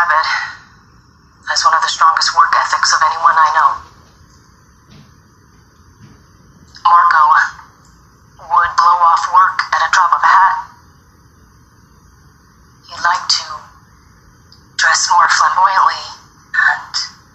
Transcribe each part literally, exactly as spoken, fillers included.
it. Has one of the strongest work ethics of anyone I know. Marco would blow off work at a drop of a hat. He liked to dress more flamboyantly, and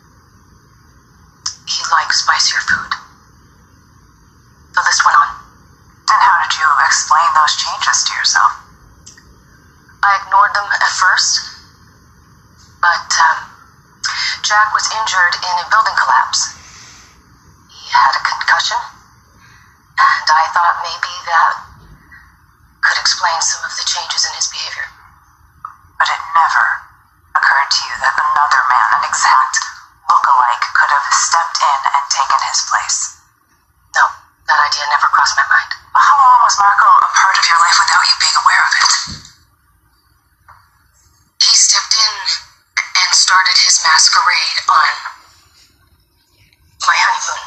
he liked spicier food. The list went on. And how did you explain those changes to yourself? I ignored them at first, but um, Jack was injured in a building collapse. He had a concussion, and I thought maybe that could explain some of the changes in his behavior. But it never occurred to you that another man, an exact look-alike, could have stepped in and taken his place? No, that idea never crossed my mind. How long was Marco a part of your life without you being aware of it? He stepped in and started his masquerade on my honeymoon.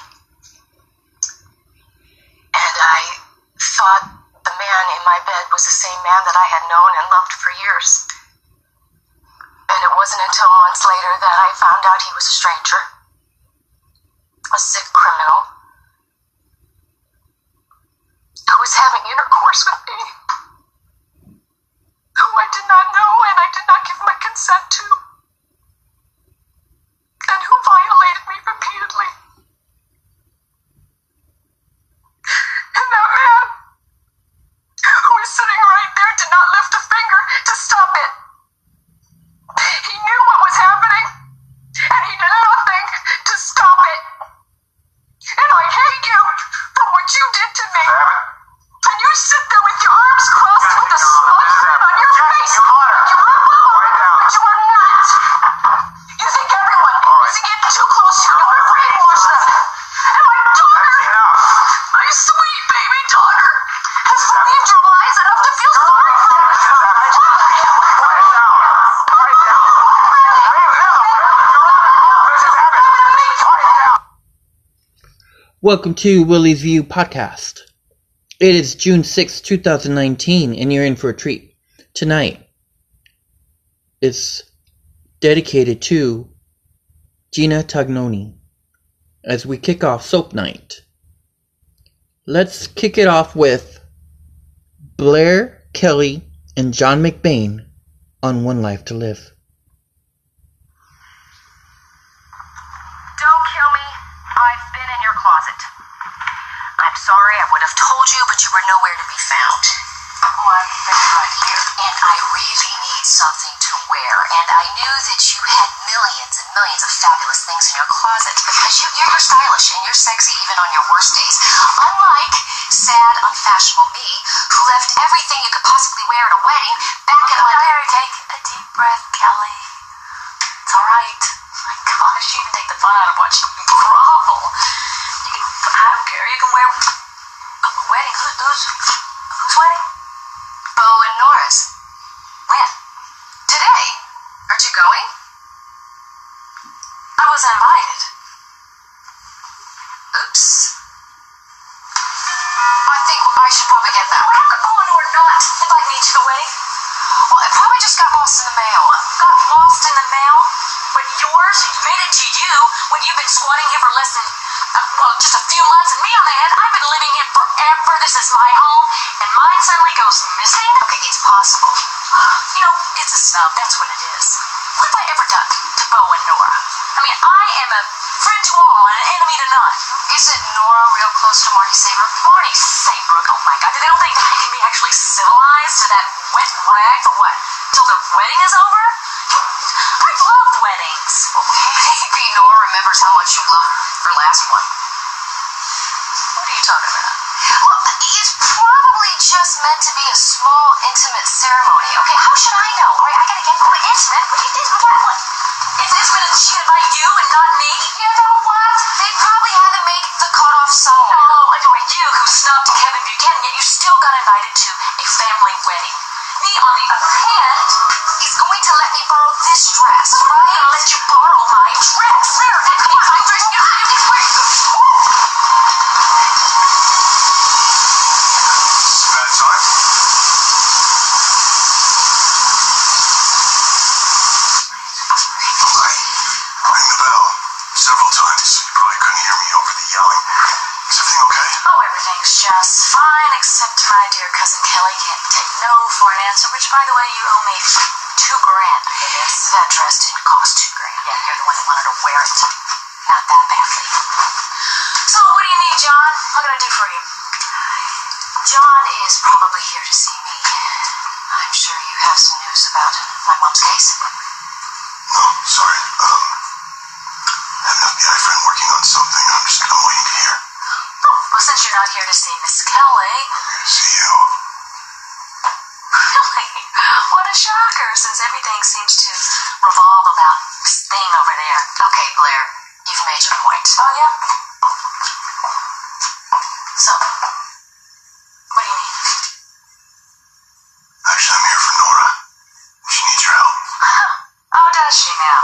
And I thought the man in my bed was the same man that I had known and loved for years. And it wasn't until months later that I found out he was a stranger, a sick criminal, who was having intercourse with me, who I did not know and I did not give my consent to, and who violated me repeatedly. And that man, who was sitting right there, did not lift a finger to stop it. He knew what was happening, and he did nothing to stop it. And I hate you for what you did to me. And you sit there with your arms crossed with a smug grin on your face. You are well, but you are not. You think everyone is to get too close to you in order to brainwash them. And my daughter, my sweet baby daughter, has believed your lies enough to feel sorry for me. Welcome to Willie's View Podcast. It is June sixth, twenty nineteen, and you're in for a treat. Tonight is dedicated to Gina Tognoni as we kick off Soap Night. Let's kick it off with Blair Kelly and John McBain on One Life to Live. Don't kill me. I've been in your closet. I'm sorry, I would have told you, but you were nowhere to be found. Oh, I've been right here. And I really need something to wear. And I knew that you had millions and millions of fabulous things in your closet because you, you're, you're stylish and you're sexy even on your worst days. Unlike sad, unfashionable me, who left everything you could possibly wear at a wedding back at my... Take a deep breath, Kelly. It's all right. My gosh, you even take the fun out of watching me grovel. You can, I don't care. You can wear a wedding. Who, who's, who's wedding? Bo and Nora's. When? Today. Aren't you going? I wasn't invited. Oops. I think I should probably get back. How could Bo and Nora not invite me to the wedding? Well, it probably just got lost in the mail. Got lost in the mail? But yours made it to you when you've been squatting here for less than, uh, well, just a few months, and me on the head, I've been living here forever. This is my home, and mine suddenly goes missing? Okay, it's possible. You know, it's a snub, that's what it is. What have I ever done to Bo and Nora? I mean, I am a friend to all and an enemy to none. Isn't Nora real close to Marty Saybrook? Marty Saybrook? Oh my God, they don't think I can be actually civilized to that wet rag for what? Till the wedding is over? I've loved weddings. Well, maybe Nora remembers how much you loved her last one. What are you talking about? Well, it's probably just meant to be a small, intimate ceremony. Okay, how should I know? All right, I gotta get quite intimate. What you did with that one? If it's gonna she invite you and not me? You know what? They probably had to make the cutoff song. No, it was you who snubbed Kevin Buchanan, yet you still got invited to a family wedding. Me, on the other hand, is going to let me borrow this dress, right? I'm gonna let you borrow my dress. There, that come on, my dress. You have to wear it. Bad time? several times. You probably couldn't hear me over the yelling. Is everything okay? Oh, everything's just fine, except my dear cousin Kelly can't take no for an answer, which, by the way, you owe me two grand for this. That dress didn't cost two grand. Yeah, you're the one that wanted to wear it. Not that badly. So, what do you need, John? What can I do for you? John is probably here to see me. I'm sure you have some news about my mom's case. No, sorry. Um, I have an F B I friend working on something. I'm just, I'm waiting to hear. Oh, well, since you're not here to see Miss Kelly... I'm here to see you. Really? What a shocker, since everything seems to revolve about this thing over there. Okay, Blair, you've made your point. Oh, yeah? So, what do you need? Actually, I'm here for Nora. She needs your help. Oh, does she now?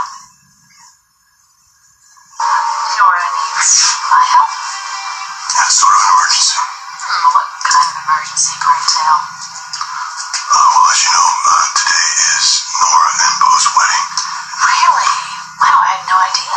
Nora needs my help? Yeah, it's sort of an emergency. Hmm, what kind of emergency, pray tell? Uh, well, as you know, uh, today is Nora and Bo's wedding. Really? Wow, I had no idea.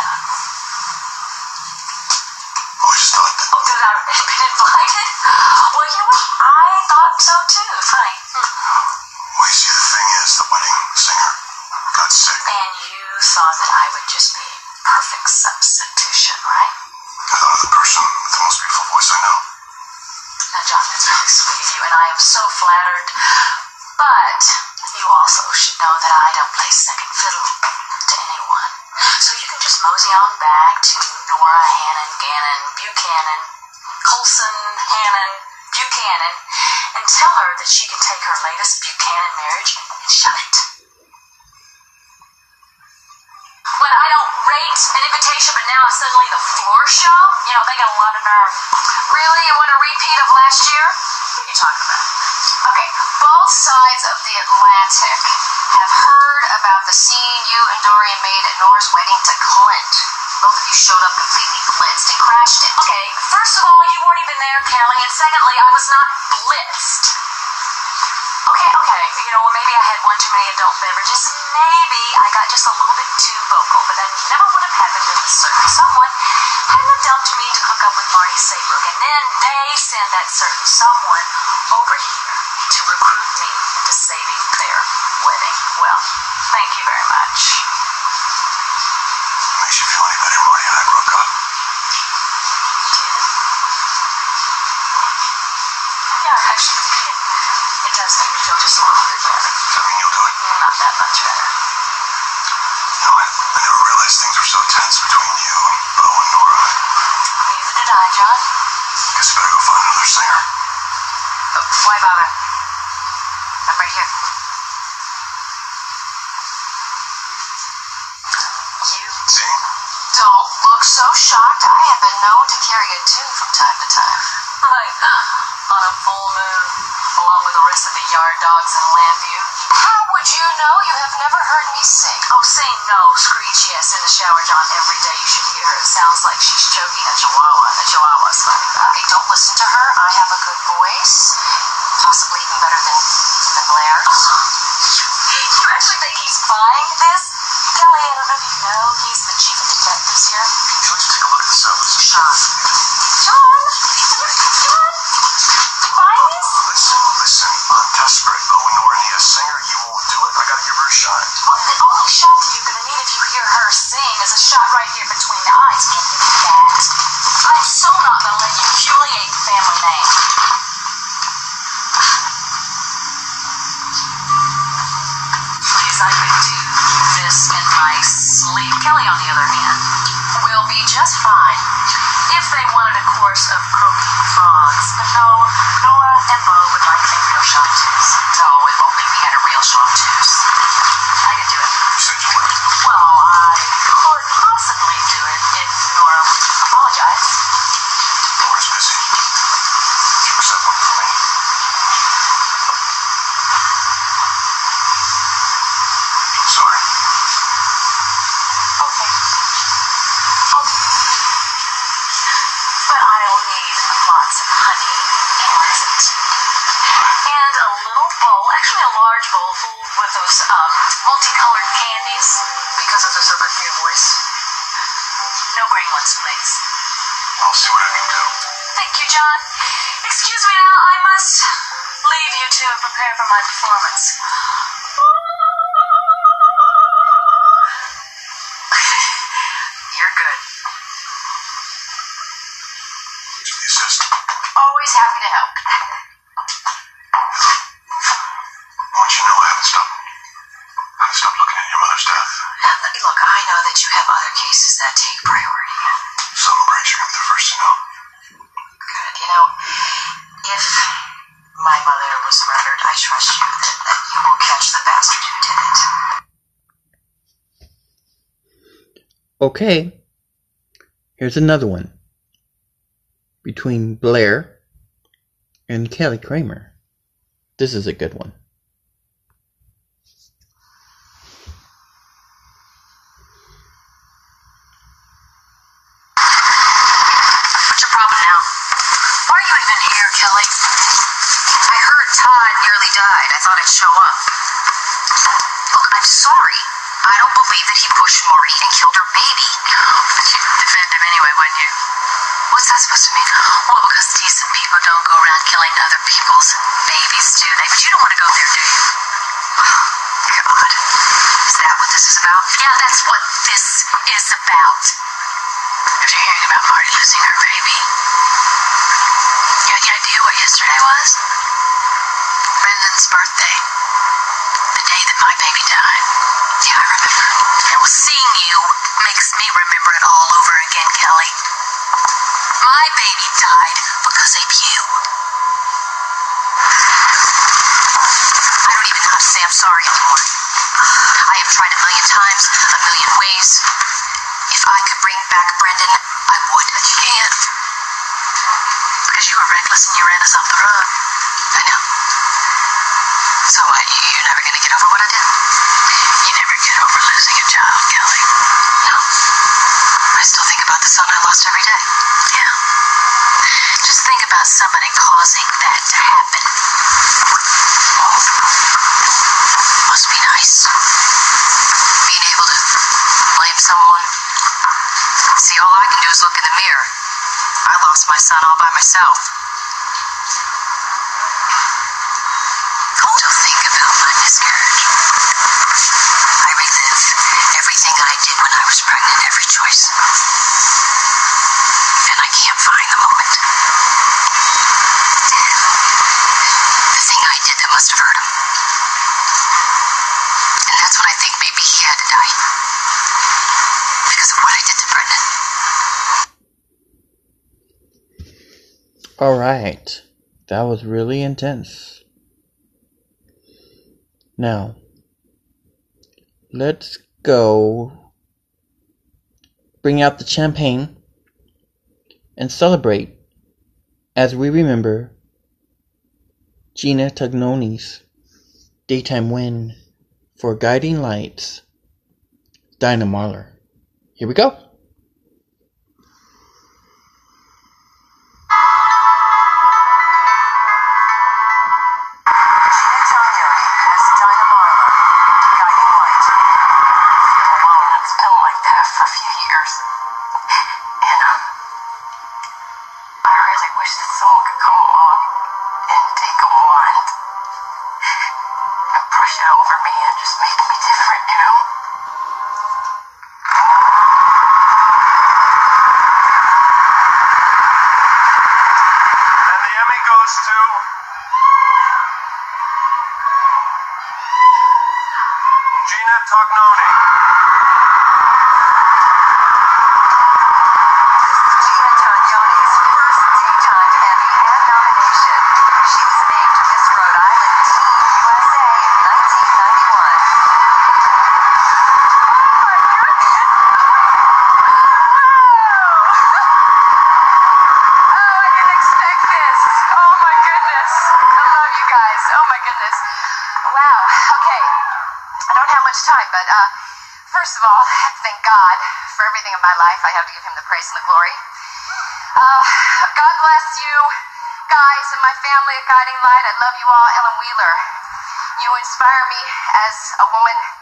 Well, I just thought that... Oh, did I been invited? Well, you know what? I thought so too. Funny. Hmm. Well, you see, the thing is, the wedding singer got sick. And you thought that I would just be a perfect substitution, right? I thought of the person with the most beautiful voice I know. Now, John, that's really sweet of you, and I am so flattered. But you also should know that I don't play second fiddle to anyone. So you can just mosey on back to Nora, Hannon, Gannon, Buchanan, Colson, Hannon, Buchanan, and tell her that she can take her latest Buchanan marriage and shut it. When I don't rate an invitation, but now it's suddenly the floor show, you know, they got a lot of nerve. Really? You want a repeat of last year? What are you talking about? Okay, both sides of the Atlantic have heard about the scene you and Dorian made at Nora's wedding to Clint. Both of you showed up completely blitzed and crashed it. Okay, first of all, you weren't even there, Kelly, and secondly, I was not blitzed. Okay, okay, you know, maybe I had one too many adult beverages, and maybe I got just a little bit too vocal, but that never would have happened if a certain someone hadn't dumped me to hook up with Marty Saybrook, and then they sent that certain someone over here to recruit me into saving their wedding. Well, thank you very much. Makes you feel any better, Marty and I broke up. Did? Yeah, actually, it does make me feel just a little bit better. Does that mean you'll do it? Not that much better. No, I, I never realized things were so tense between you and Bo and Nora. Neither did I, John. Guess I better go find another singer. Oh, why bother? I'm right here. You See? Don't look so shocked. I have been known to carry a tune from time to time. like on a full moon, along with the rest of the yard dogs in Landview. How would you know? You have never heard me sing. Oh, sing no, screech yes. In the shower, John, every day you should hear her. It sounds like she's choking a chihuahua. A chihuahua's funny. Okay, don't listen to her. I have a good voice. Possibly even better than, than Blair's. You actually think he's buying this? Kelly, I don't know if you know, he's the chief of detectives here. Would you like to take a look at the sellers? Sure. John? John? You buying this? Listen, listen, I'm desperate. Bo and Nora need a singer. You won't do it. I gotta give her a shot. Well, the only shot that you're gonna need if you hear her sing is a shot right here between the eyes. Get me that. I'm so not gonna let you humiliate the family name. Please, I could do this in my sleep. Kelly, on the other hand, will be just fine if they wanted a course of croaking frogs. But no, Nora and Bo would like a real chanteuse. No, it won't make me had a real chanteuse. I could do it. You said you would. Well, I could possibly do it if Nora would apologize. Nora's busy. Would you accept one from me? Sorry. Okay. I'll do it. But I'll need lots of honey and lots of tea. And a little bowl, actually a large bowl full with those um, multicolored candies because of the Silver Fear voice. No boring ones, please. I'll see what I can do. Thank you, John. Excuse me now, I must leave you to prepare for my performance. You're good. Thanks for the assist. Always happy to help. I want you to know I haven't stopped. I haven't stopped looking into your mother's death. Look, I know that you have other cases that take priority. Some breaks you're gonna be the first to know. Good. You know, if my mother was murdered, I trust you that, that you will catch the bastard who did it. Okay. Here's another one. Between Blair and Kelly Kramer. This is a good one. What's your problem now? Why are you even here, Kelly? I heard Todd nearly died. I thought I'd show up. Look, I'm sorry. I don't believe that he pushed Maury and killed her baby. But you'd defend him anyway, wouldn't you? What's that supposed to mean? Well, because decent people don't go around killing other people's babies, do they? But you don't want to go there, do you? God. Is that what this is about? Yeah, that's what this is about. After hearing about Marty losing her baby, you have any idea what yesterday was? Brendan's birthday. The day that my baby died. Yeah, I remember. Yeah, well, seeing you makes me remember it all over again, Kelly. My baby died because of you. I don't even know how to say I'm sorry anymore. I have tried a million times, a million ways. If I could bring back Brendan, I would. But you can't. Because you were reckless and you ran us off the road. I know. So what, you- you're never going to get over what I did? You never get over losing a child, Kelly. No. I still think about the son I lost every day. Yeah. Just think about somebody causing that to happen. Must be nice. Being able to blame someone. See, all I can do is look in the mirror. I lost my son all by myself. Don't think about my miscarriage. I relive everything I did when I was pregnant, every choice. And I can't find the moment. The thing I did that must have hurt him. And that's when I think maybe he had to die. Because of what I did to Brendan. Alright. That was really intense. Now, let's go bring out the champagne and celebrate as we remember Gina Tognoni's daytime win for Guiding Lights, Dinah Marler. Here we go. First of all, thank God for everything in my life. I have to give him the praise and the glory. Uh, God bless you guys and my family at Guiding Light. I love you all. Ellen Wheeler, you inspire me as a woman.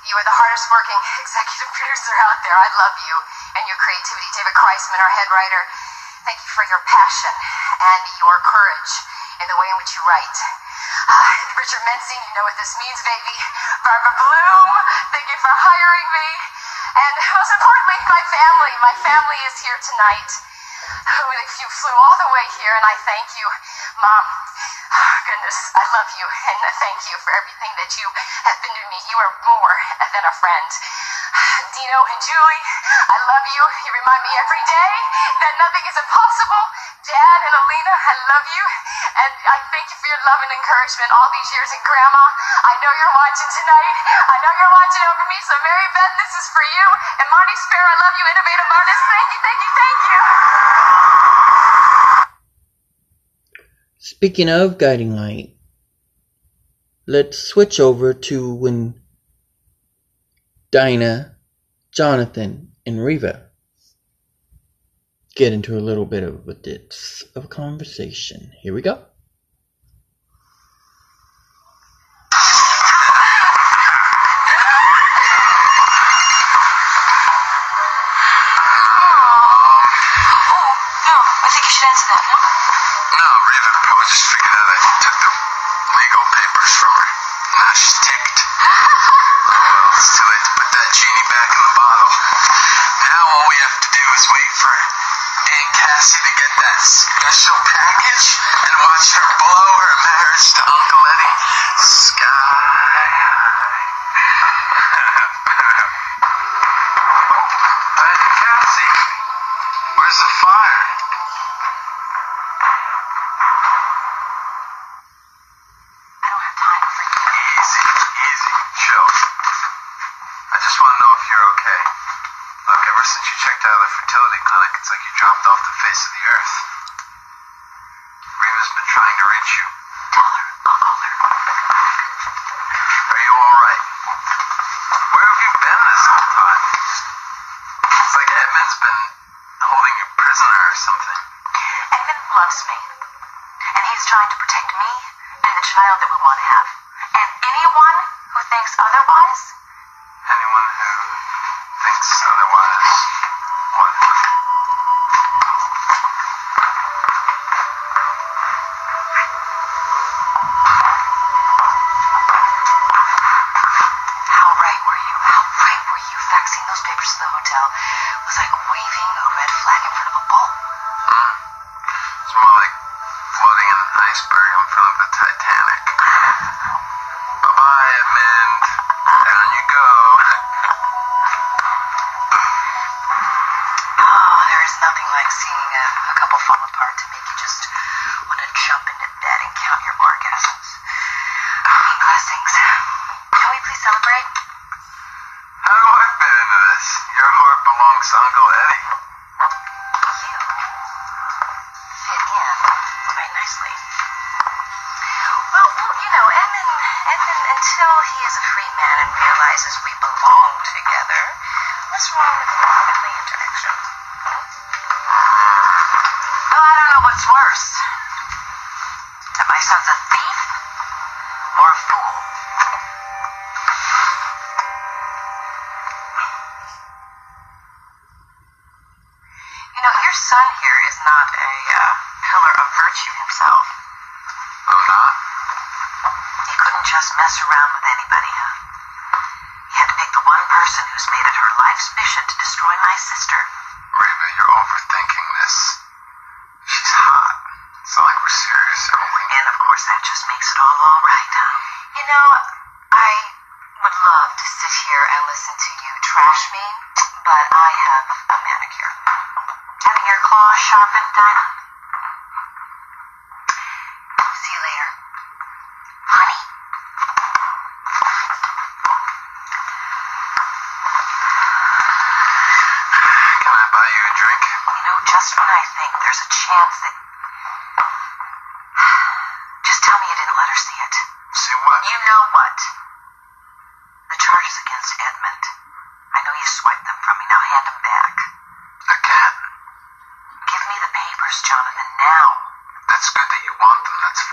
You are the hardest working executive producer out there. I love you and your creativity. David Kreisman, our head writer, thank you for your passion and your courage in the way in which you write. Uh, Richard Mensing, you know what this means, baby. Barbara Bloom, thank you for hiring me. And most importantly, my family. My family is here tonight. Oh, you flew all the way here, and I thank you. Mom, oh, goodness, I love you, and thank you for everything that you have been to me. You are more than a friend. Dino and Julie, I love you. You remind me every day that nothing is impossible. Dad and Alina, I love you. And I thank you for your love and encouragement all these years. And Grandma, I know you're watching tonight. I know you're watching over me. So Mary Beth, this is for you. And Marty Spare, I love you, innovative artist. Thank you, thank you, thank you. Speaking of Guiding Light, let's switch over to when Dinah, Jonathan, and Reva get into a little bit of a depth of conversation. Here we go.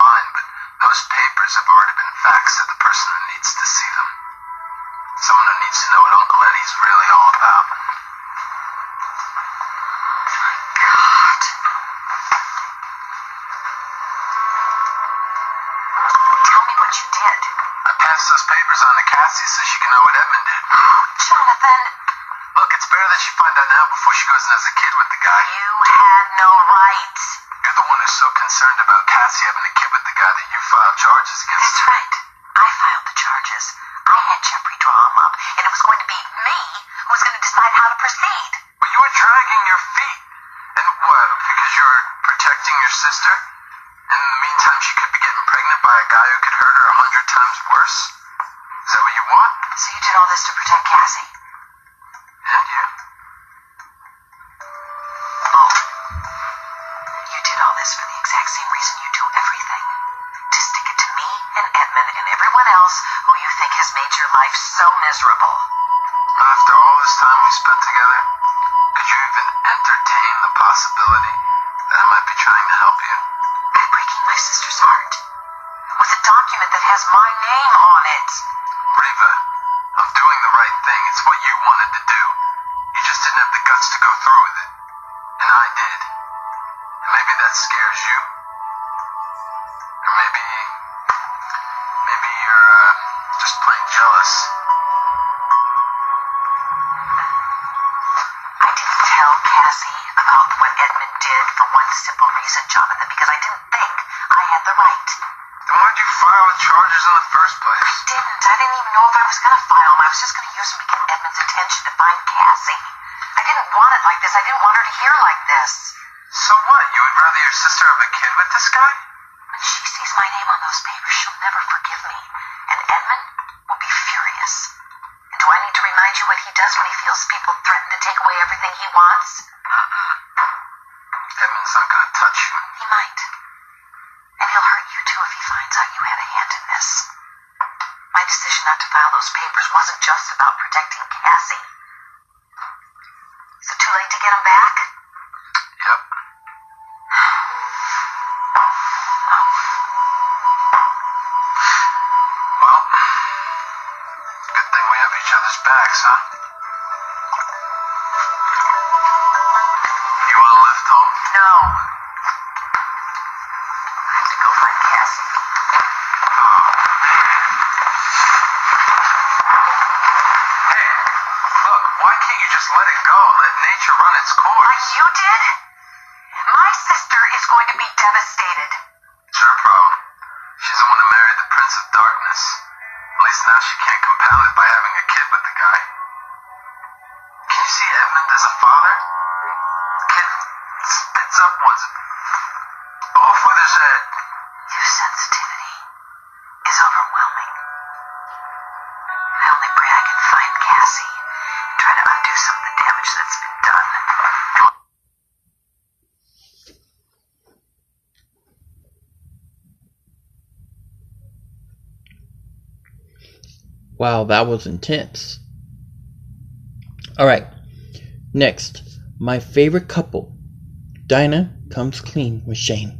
Someone who needs did? I passed those papers on to Cassie so she can know what Edmund did. Jonathan, Look, it's better that she find out now before she goes and has a kid with the guy. you had no right. You're the one who's so concerned about Cassie having a kid with the guy that you filed charges against. That's right. I filed the charges. I had Jeffrey draw him up, and it was going to be me who was going to decide how to proceed. But you were dragging your feet. And what, because you were protecting your sister? And in the meantime, she could be getting pregnant by a guy who could hurt her a hundred times worse? Is that what you want? So you did all this to protect Cassie? And you? Oh. You did all this for the exact same reason you do everything. To stick it to me and Edmund and everyone else who you think has made your life so miserable. After all this time we spent together, could you even entertain the possibility that I might be trying to help you? By breaking my sister's heart. With a document that has my name on it. Reva, I'm doing the right thing. It's what you wanted to do. You just didn't have the guts to go through with it. And I did. And maybe that scares you. Or maybe... Maybe you're, uh, just plain jealous. I didn't tell Cassie about what Edmund did for one simple reason, Jonathan, because I didn't think I had the right. Then why'd you file the charges in the first place? I didn't. I didn't even know if I was going to file them. I was just going to use them to get Edmund's attention to find Cassie. I didn't want it like this. I didn't want her to hear like this. So what? You would rather your sister have a kid with this guy? When she sees my name on those papers, she'll never forgive me. And Edmund will be furious. And do I need to remind you what he does when he feels people threaten to take away everything he wants? Mm-mm. Edmund's not gonna touch you. He might. And he'll hurt you too if he finds out you had a hand in this. My decision not to file those papers wasn't just about protecting Cassie. Is it too late to get him back? Yep. Well, good thing we have each other's backs, huh? You want a lift home? No. I have to go find Cassie. Hey, look, why can't you just let it go? Let nature run its course. Like you did? My sister is going to be devastated. It's her problem. She's the one who married the Prince of Darkness. At least now she can't compound it by having a kid with the guy. Can you see Edmund as a father? The kid spits up once. Off with his head. Your sensitivity is overwhelming. I only pray I can find Cassie and try to undo some of the damage that's been done. Wow, that was intense. Alright, next, my favorite couple. Dinah comes clean with Shane.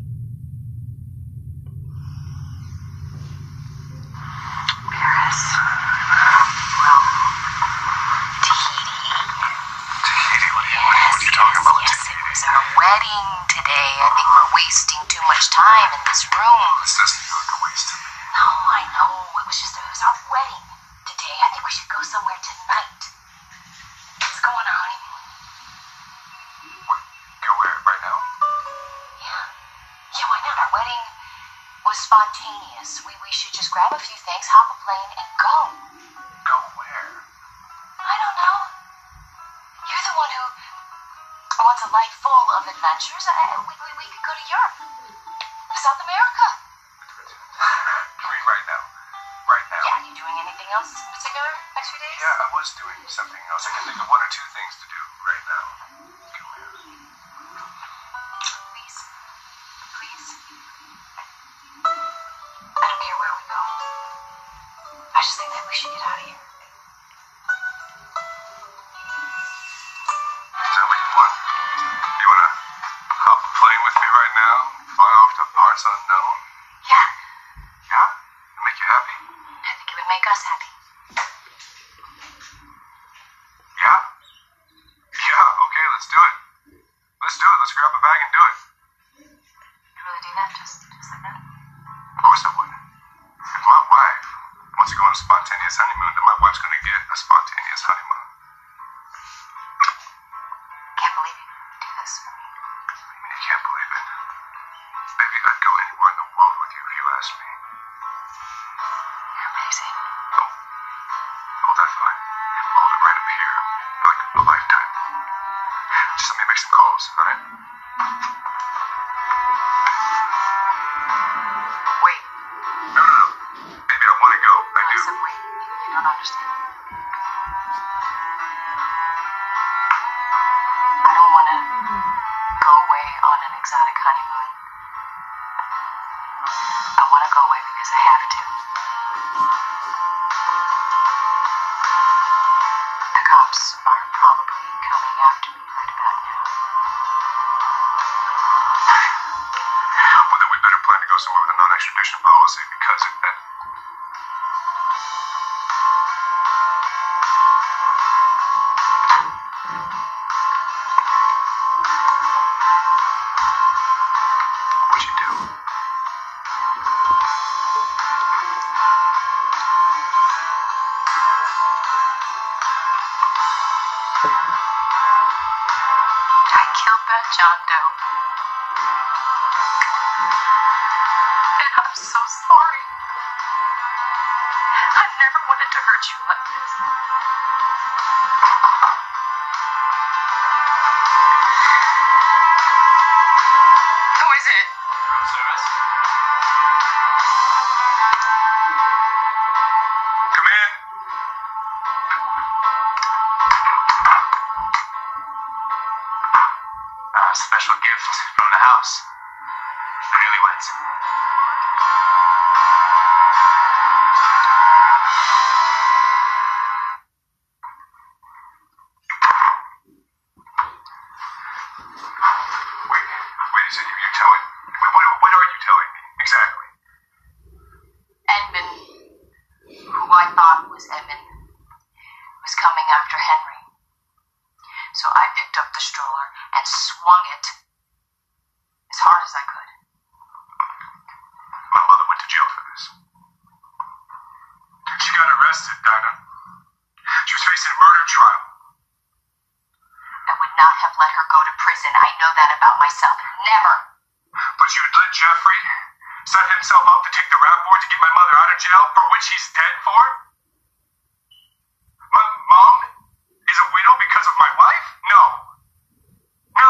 Paris. Well, Tahiti. Tahiti? What are you, what are you talking about with Yes, it Tahiti? was our wedding today. I think we're wasting too much time in this room. This doesn't feel like a waste to me. No, I know. It was just, it was our wedding today. I think we should go somewhere tonight. Let's go on our honeymoon. What? Go where? Right now? Yeah. Yeah, why not? Our wedding was spontaneous. We, we should just grab a few things, hop a plane, and go. Go where? I don't know. You're the one who wants a life full of adventures. I, we, we, we could go to Europe. South America. You mean right now? Right now? Yeah, you doing anything else in particular next few days? Yeah, I was doing something else. I can think of one or two things to do right now. Go where? Please. Please. I don't care where we go. I just think that we should get out of here. Is that what you want? You wanna hop a plane with me right now? Fly off to parts unknown? Yeah, Yeah? It'll make you happy? I think it would make us happy. Yeah? this for me. I mean, you can't believe it. Baby, I'd go anywhere in the world with you if you asked me. You're amazing. Oh, hold that thought. Hold it right up here. Like a lifetime. Just let me make some calls, alright? Wait. No, no, no. Baby, I want to go. I do. Listen, wait. You don't understand. I don't want to go away on an exotic honeymoon. I want to go away because I have to. The cops are probably coming after me right about now. Well, then we better plan to go somewhere with a non-extradition policy because it... That... What'd you do? I killed that John Doe. And I'm so sorry. I never wanted to hurt you like this. Who is it? Room service. Come in. A special gift from the house. The newlyweds. Wait, wait a second. You're telling... What, what, what are you telling me? Exactly. Edmund, who I thought was Edmund, was coming after Henry. So I picked up the stroller and swung it as hard as I could. My mother went to jail for this. She got arrested, Dinah. She was facing a murder trial. I would not have let her go to prison. I know that about myself. Never. But you let Jeffrey set himself up to take the rap war to get my mother out of jail, for which he's dead for? My mom is a widow because of my wife? No. No.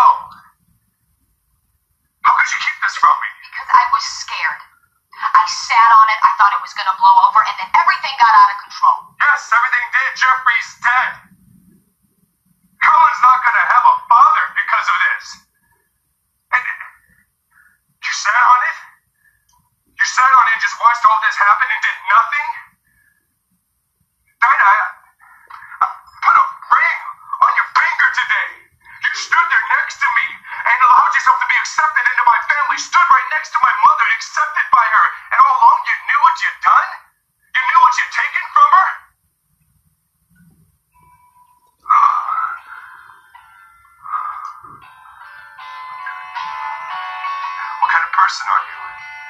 How could you keep this from me? Because I was scared. I sat on it. I thought it was going to blow over, and then everything got out of control. Yes, everything did. Jeffrey's dead. Colin's not gonna have a father because of this. And you sat on it? You sat on it and just watched all this happen and did nothing? Dinah, I, I put a ring on your finger today. You stood there next to me and allowed yourself to be accepted into my family. Stood right next to my mother, accepted by her. And all along you knew what you'd done? You knew what you'd taken from her? What kind of person are you?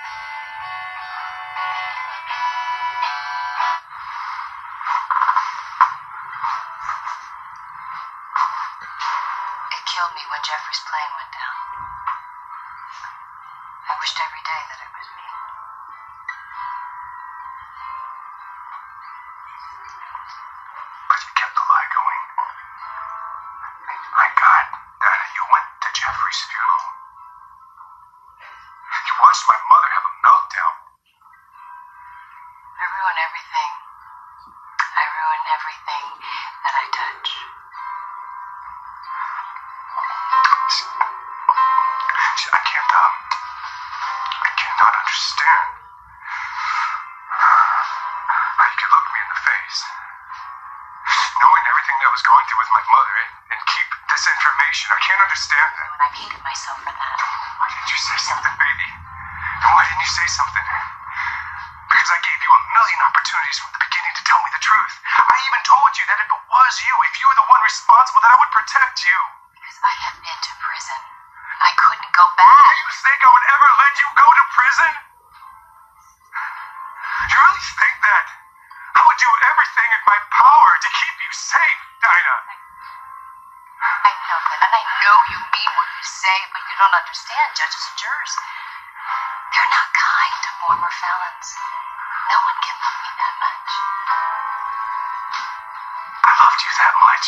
It killed me when Jeffrey's plane went down. I wished every day that it was me. But you kept the lie going. My God, Dana, you went to Jeffrey's funeral. You watched my mother have a meltdown. I ruin everything. I ruin everything that I touch. See, I can't, um, I cannot understand how you could look me in the face, knowing everything that I was going through with my mother, and, and keep this information. I can't understand that. And I've hated myself for that. Why didn't you say something, baby? And why didn't you say something? Because I gave you a million opportunities from the beginning to tell me the truth. I even told you that if it was you, if you were the one responsible, that I would protect you. Because I have been to prison. I couldn't go back. Do you think I would ever let you go to prison? You really think that? I would do everything in my power to keep you safe, Dinah. I know that, and I know you mean what you to say, but you don't understand. Judges and jurors, they're not kind to former felons. No one can love me that much. I loved you that much.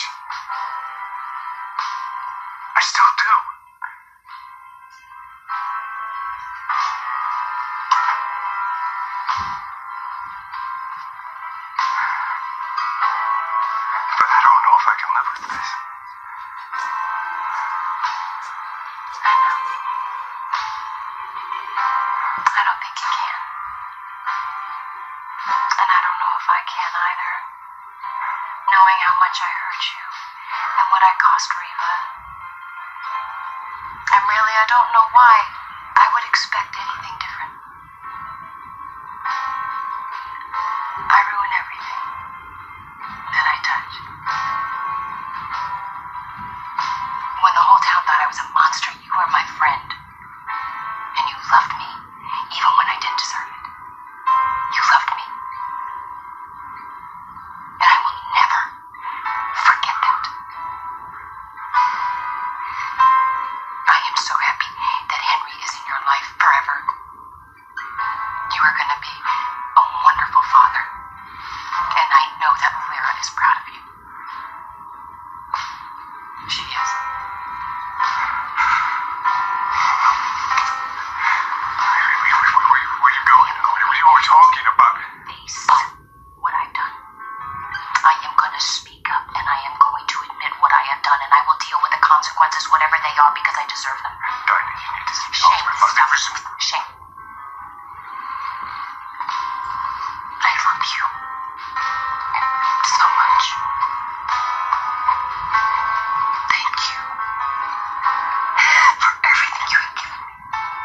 I still do. But I don't know if I can live with this. I know. I don't think you can. And I don't know if I can either. Knowing how much I hurt you and what I cost Reva. And really, I don't know why I would expect anything different. I ruin everything that I touch. When the whole town thought I was a monster, you were my friend. And you loved me, even when I didn't deserve it. You loved me. And I will never forget that. I am so happy that Henry is in your life forever. You are going to be a wonderful father. And I know that Lyra is proud of you. She is. Where are you going? What are you talking about? Face what I've done. I am going to speak up and I am going to admit what I have done and I will deal with the consequences, whatever they are, because I deserve them. Dinah, you need to see Shame. my father. Shame. I love you so much. Thank you for everything you have given me.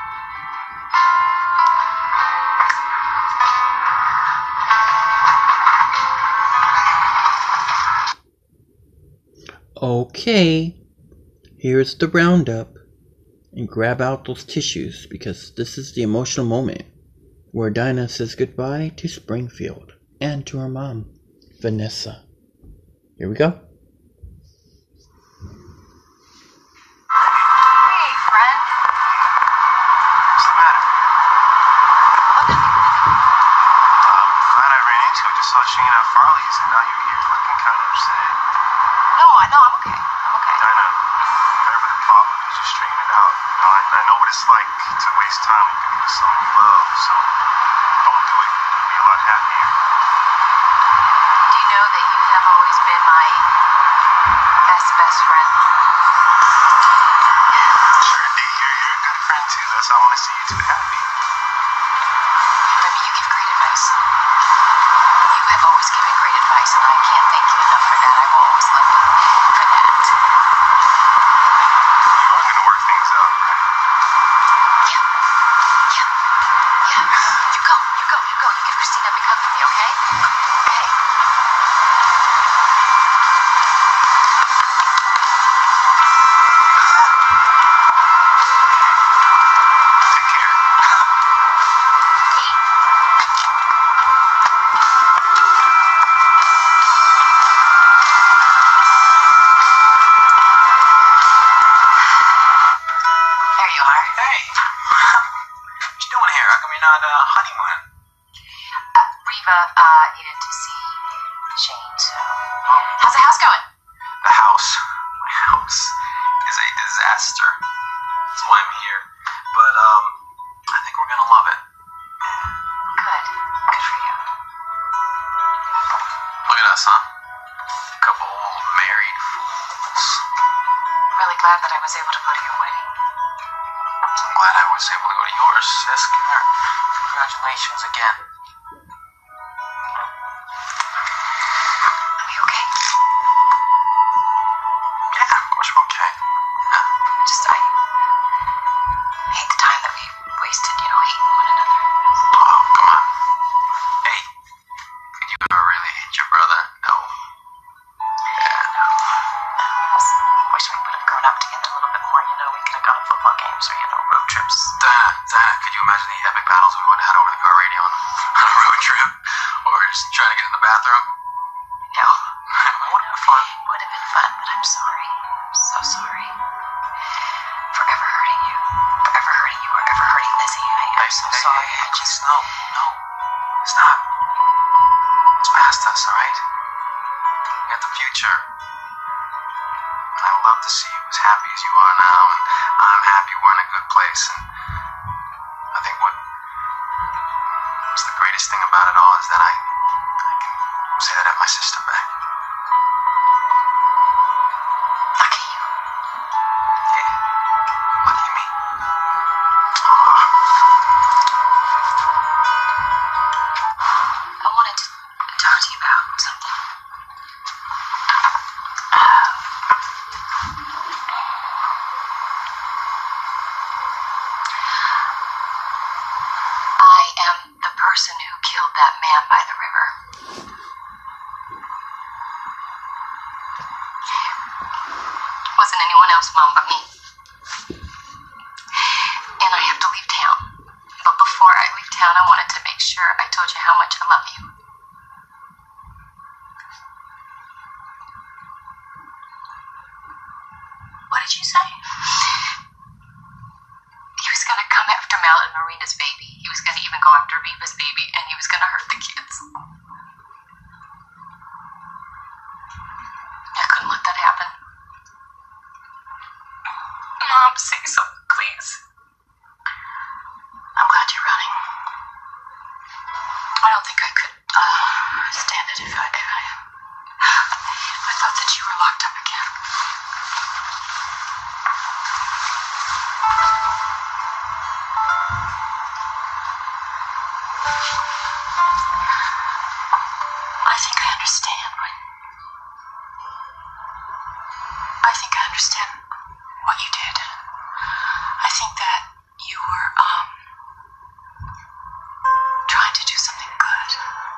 Okay, here's the roundup. And grab out those tissues because this is the emotional moment where Dinah says goodbye to Springfield and to her mom, Vanessa. Here we go. Hey, friend. What's the matter? I'm glad I ran into it. Just saw Shane at Farley's, and now you're here looking kind of upset. No, I know, I'm okay. I'm okay. Dinah, whatever the problem is, just straighten it out. You know, I, I know what it's like to waste time with someone you love, so don't do it. You'll be a lot happier. Do you know that you have always been my best, best friend? Sure, D, you're, you're a good friend too. That's how I want to see you two happy. Remy, you give great advice. You have always given great advice, and I can't thank you enough for that. I will always love you for that. You are going to work things out, right? Yeah. Yeah. Yeah. You go. You go. You go. You give Christina a big hug for me, okay? Okay. Take care. There you are. Hey, what you doing here? How come you're not uh, honeymooning? Uh, Reva uh, needed to see Shane, so... How's the house going? The house, my house, is a disaster. That's why I'm here. But um, I think we're gonna love it. Good. Good for you. Look at us, huh? A couple old married fools. I'm really glad that I was able to go to your wedding. I'm glad I was able to go to yours, sis. Come here. Congratulations again. Are you okay? Yeah, of course we're okay. Yeah. Just, I... I hate the time that we wasted, you know, hating one another. Oh, come on. Hey, could you ever really hate your brother? No. Yeah. I wish we would have grown up together a little bit more, you know, we could have gone to football games or, you know, road trips. Dinah, Dinah, could you imagine the epic battles we would have had over the car radio on on a road trip? Or just trying to get in the bathroom? No. It would have been fun. It would have been fun, but I'm sorry. I'm so sorry. For I'm so hey, sorry. Hey, I just... no, no. Stop. It's past us, alright? We got the future. And I would love to see you as happy as you are now, and I'm happy we're in a good place. And I think what what's the greatest thing about it all is that I, I can say that I have my sister back. Lucky you. Yeah. Lucky me. I wanted to talk to you about something. I am the person who killed that man by the river. Wasn't anyone else, Mom, but me. And I have to leave town. But before I leave town, I wanted to make sure I told you how much I love you. What did you say? He was going to come after Mal and Marina's baby. He was going to even go after Viva's baby, and he was going to hurt the kids. I couldn't let that happen. Mom, say something, please. I'm glad you're running. I don't think I could uh, stand it if I, if I... I thought that you were locked up again. I think I understand what... I think I understand what you did. I think that you were, um... trying to do something good.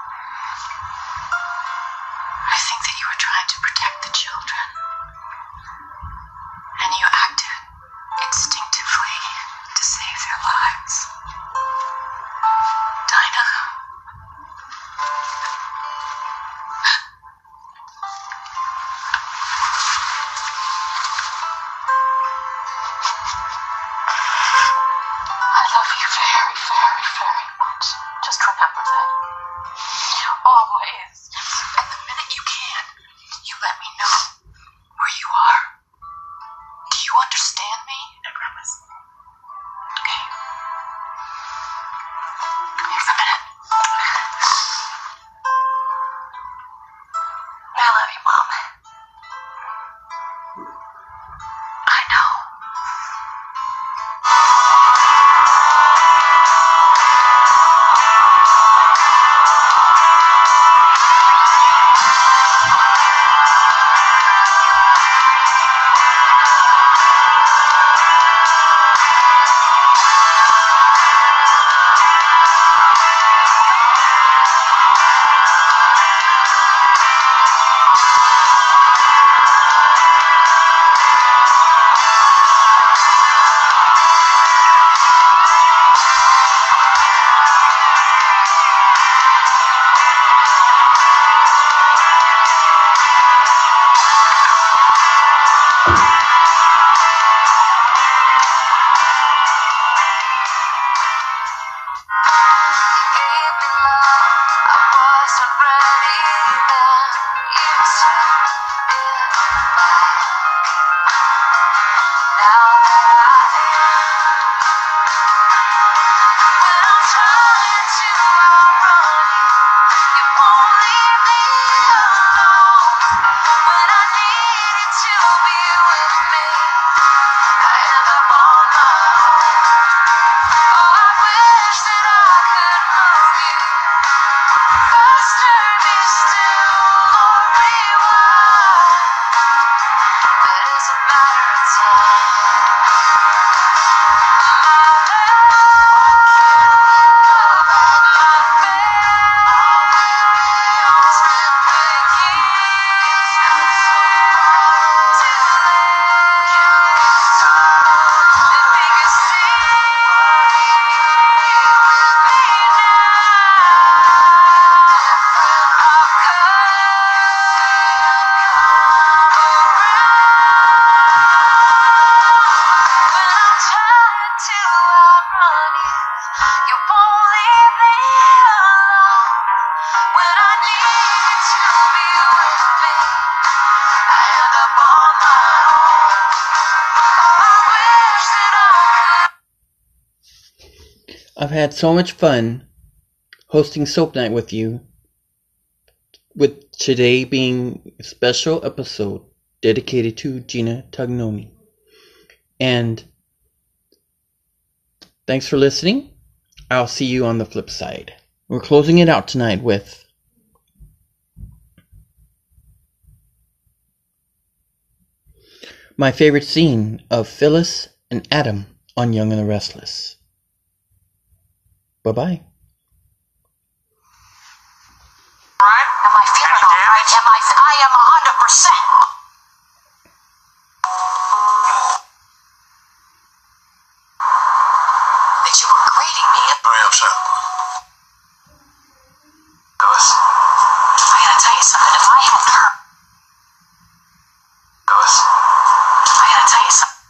I think that you were trying to protect the children. And you acted instinctively to save their lives. Dinah? I love you. I've had so much fun hosting Soap Night with you, with today being a special episode dedicated to Gina Tognomi. And thanks for listening. I'll see you on the flip side. We're closing it out tonight with my favorite scene of Phyllis and Adam on Young and the Restless. Bye-bye. Right? Am I feeling all right? Am I? I am a hundred percent. That you were greeting me. Very upset. Phyllis. I gotta tell you something. If I hadn't heard, Phyllis. I gotta tell you something.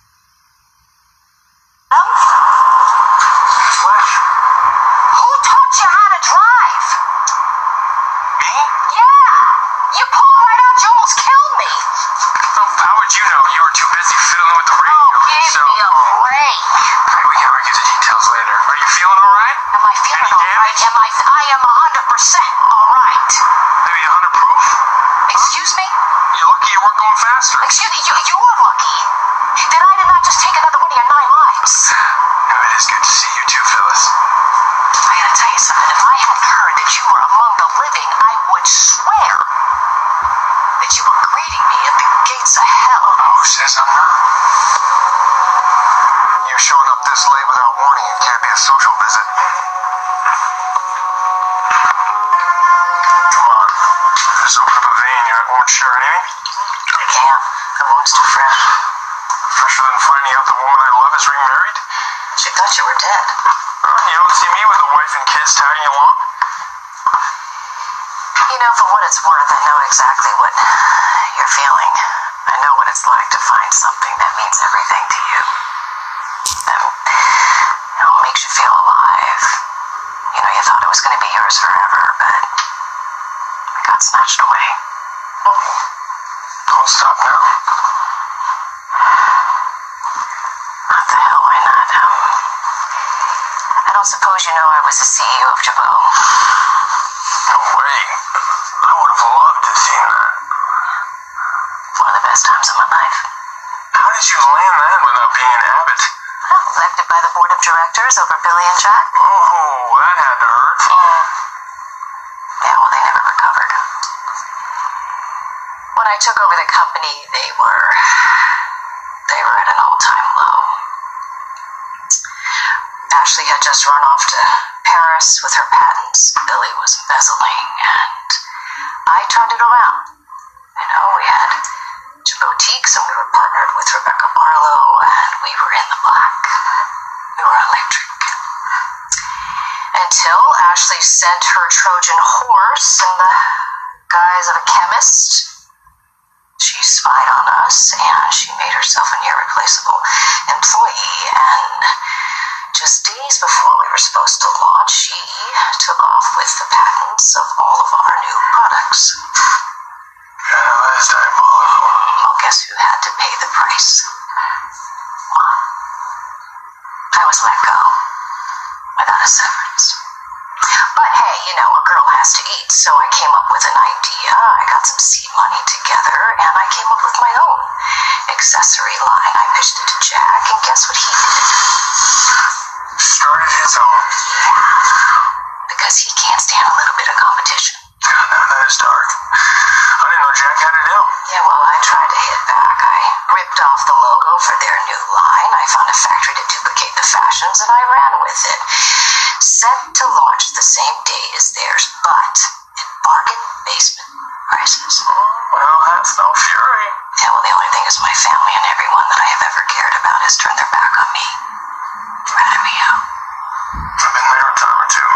Um, Flash. who taught you how to drive? Me? Yeah, you pulled right out. You almost killed me. How, how would you know? You were too busy fiddling with the radio. Oh, give so, me a break. we can argue the details later. Are you feeling alright? Am I feeling Any all right? damage? Am I? I am a hundred percent all right. Maybe a hundred proof? Excuse me? You're lucky you weren't going faster. Excuse me, you, you were lucky that I did not just take another one of your nine lives. No, it is good to see you too, Phyllis. I gotta tell you something. If I hadn't heard that you were among the living, I would swear that you were greeting me at the gates of hell. Oh, who says I'm not? You showing up this late without warning, it can't be a social visit. Come on. Just open up a vein, you won't share anything? I can't. The wound's too fresh. Fresher than finding out the woman I love is remarried? She thought you were dead. Oh, you don't see me with a wife and kids tagging along? You know, for what it's worth, I know exactly what you're feeling. I know what it's like to find something that means everything to you. And, you know, it makes you feel alive. You know, you thought it was going to be yours forever, but it got snatched away. Don't stop now. What the hell, why not? Um, I don't suppose you know I was the C E O of Jabot. No way. I would have loved to see that. One of the best times of my life. How did you land that without being an Abbott? Well, elected by the board of directors over Billy and Jack. Oh, that had to hurt. Yeah, well, they never recovered. When I took over the company, they were... they were at an all-time low. Ashley had just run off to Paris with her patents. Billy was embezzling, and I turned it around. You know, we had two boutiques, and we were partnered with Rebecca Barlow, and we were in the black. We were electric. Until Ashley sent her Trojan horse in the guise of a chemist. She spied on us, and she made herself an irreplaceable employee, and just days before we were supposed to launch, she took off with the patents of all of our new products. Yeah, that is diabolical. Well, guess who had to pay the price? Well, I was let go without a severance. But hey, you know, a girl has to eat, so I came up with an idea. I got some seed money together, and I came up with my own accessory line. I pitched it to Jack, and guess what he did? Started his own. Because he can't stand a little bit of competition. Now that is dark. I didn't know Jack had it in. Yeah, well, I tried to hit back. I ripped off the logo for their new line. I found a factory to duplicate the fashions, and I ran with it. Set to launch the same day as theirs, but at bargain basement prices. Well, that's no fury. Yeah, well, the only thing is my family and everyone that I have ever cared about has turned their back on me. Ratted me out. I've been there a time or two.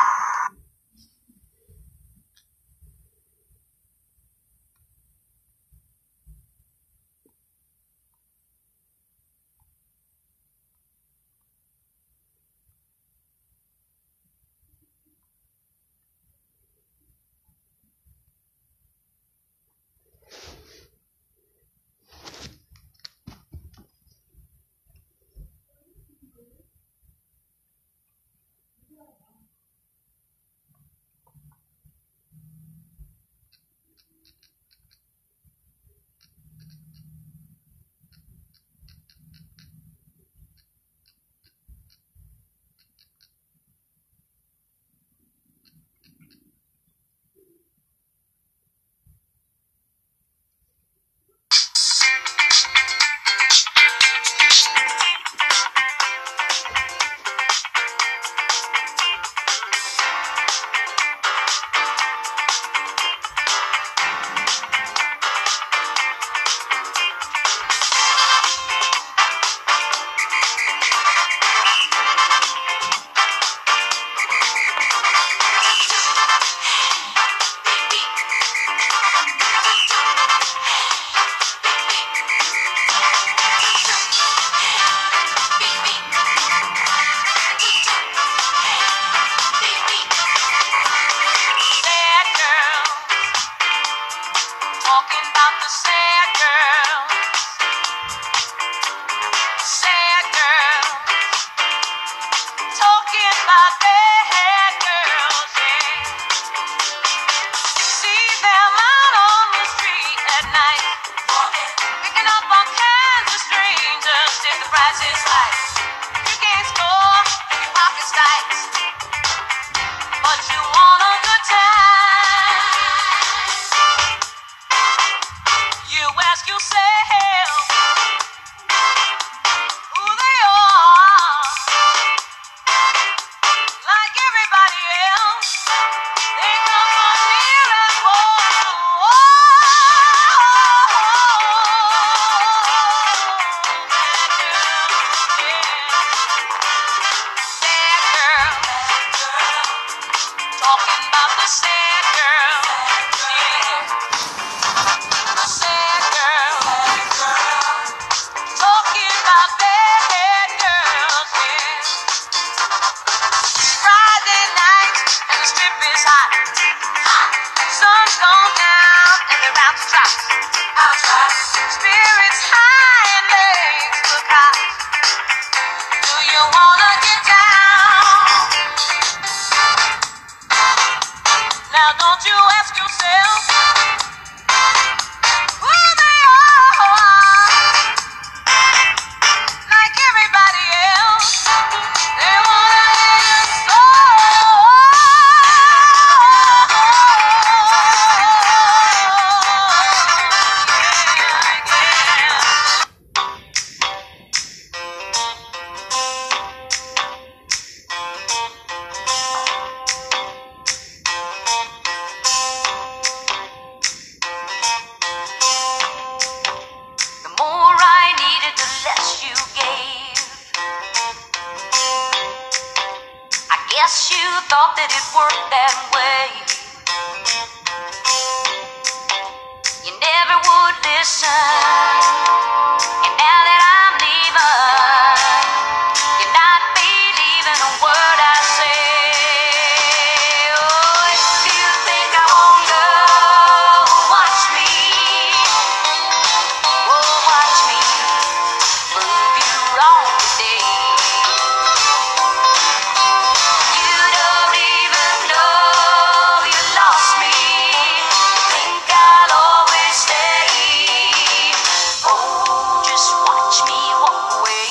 Guess you thought that it worked that way. You never would listen. And now that I'm leaving, you're not believing a word I say. Oh, if you think I won't go, watch me. Oh, watch me prove you wrong today. You don't even know you lost me. Think I'll always stay. Oh, just watch me walk away.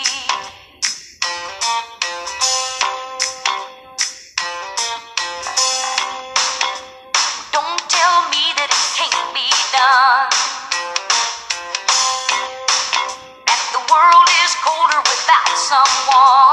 Don't tell me that it can't be done. That the world is colder without someone.